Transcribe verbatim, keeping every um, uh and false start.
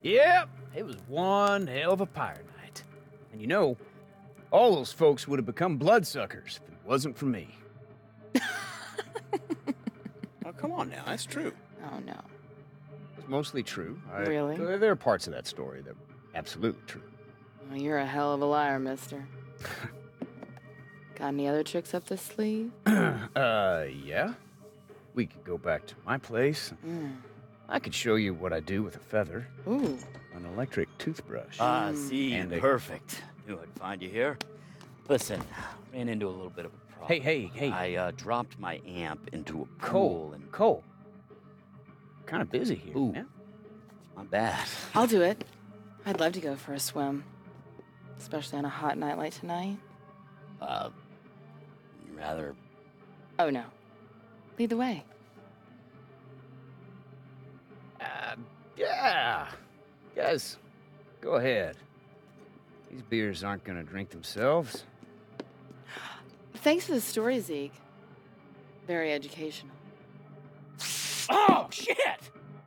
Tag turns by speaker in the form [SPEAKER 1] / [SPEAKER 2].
[SPEAKER 1] Yep, it was one hell of a pirate night. And you know, all those folks would have become bloodsuckers if it wasn't for me. Oh, come on now, that's true.
[SPEAKER 2] Oh, no.
[SPEAKER 1] It's mostly true. I,
[SPEAKER 2] Really?
[SPEAKER 1] There are parts of that story that are absolutely true.
[SPEAKER 2] Well, you're a hell of a liar, mister. Got any other tricks up the sleeve?
[SPEAKER 1] uh, yeah. We could go back to my place.
[SPEAKER 2] Mm.
[SPEAKER 1] I could show you what I do with a feather.
[SPEAKER 2] Ooh.
[SPEAKER 1] An electric toothbrush.
[SPEAKER 3] Ah,
[SPEAKER 2] Mm.
[SPEAKER 3] see,
[SPEAKER 1] And a-
[SPEAKER 3] perfect. Knew I'd find you here. Listen, ran into a little bit of a problem.
[SPEAKER 1] Hey, hey, hey.
[SPEAKER 3] I uh, dropped my amp into a pool
[SPEAKER 1] Cole,
[SPEAKER 3] and...
[SPEAKER 1] Cole. Kind of busy here.
[SPEAKER 3] Ooh.
[SPEAKER 1] Yeah?
[SPEAKER 3] Not bad.
[SPEAKER 2] I'll do it. I'd love to go for a swim. Especially on a hot night like tonight.
[SPEAKER 3] Uh, rather...
[SPEAKER 2] Oh, no. Lead the way.
[SPEAKER 1] Uh, yeah. Guys, go ahead. These beers aren't gonna drink themselves.
[SPEAKER 2] Thanks for the story, Zeke. Very educational.
[SPEAKER 1] Oh, shit!